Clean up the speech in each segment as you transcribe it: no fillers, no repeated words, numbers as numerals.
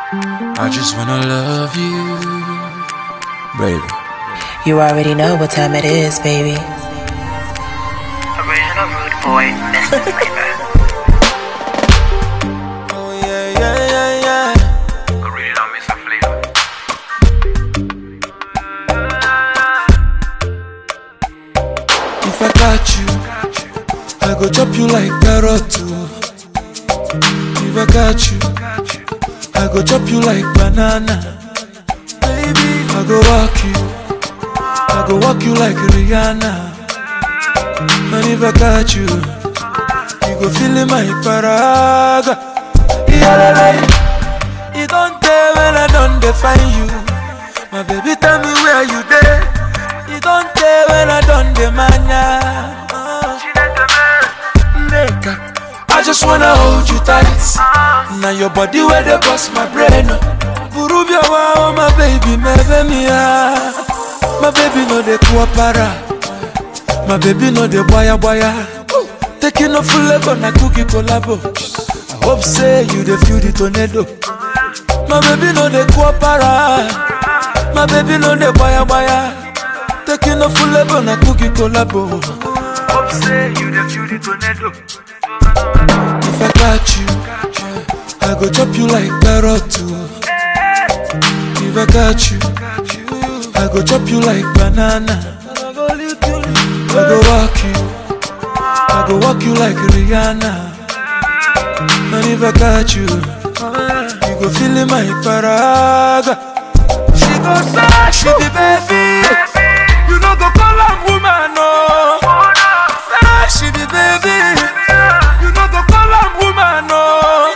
I just wanna love you, baby. You already know what time it is, baby. Original rude boy, Mr. Flavor. Oh yeah. Original Mr. Flavor. If I got you, I go chop you like carrot too. If I got you, I go chop you like banana. Baby, I go walk you like Rihanna. And if I got you, you go feel in my paraga. You don't tell when I don't define you. My baby, tell me where you there. You don't tell when I don't demand ya. I just wanna hold you tight. Now your body where they bust my brain. Burubia wow, my baby, my baby no de kuapara. My baby no de boya. Taking a full leg on a cookie collabo. I hope say you the feel the tornado. My baby no de kuapara. My baby no de boya. Taking a full leg on a cookie collabo. I hope say you the feel the tornado. If I got you, I go chop you like carrot too. If I got you, I go chop you like banana. I go walk you like Rihanna. And if I got you, you go feel in my paraga. She go say she the baby. You know go call her woman, no. Say she the baby. You know go call her woman, no.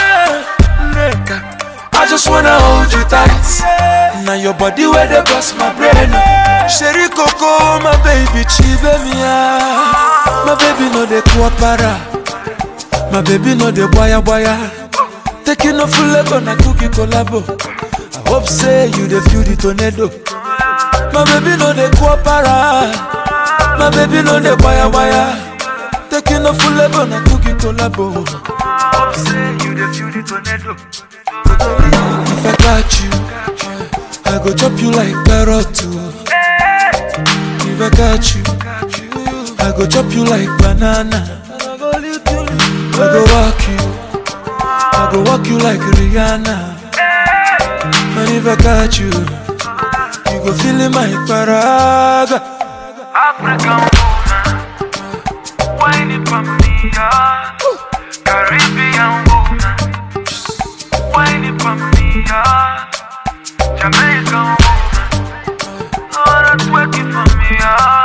I just wanna hold you tight. Now your body where they bust my brain. Sherry Coco, my baby, chive mia. My baby no de kuapara. My baby no de boya. Taking a full leg on a cookie collabo. I hope say you the feel the tornado. My baby no de kuapara. My baby no de boya. Taking a full leg on a cookie collabo. I hope say you the feel the tornado. If I got you, I go chop you like carrot too. If I got you, I go chop you like banana. I go walk you like Rihanna. And if I got you, you go feel in my paraga. African woman, whining for me, Caribbean woman, whining for me, Jamaican woman, oh, that's working for me,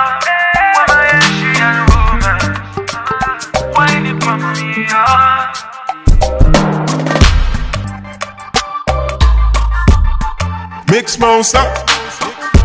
Asian woman, whining for me, Mix monster.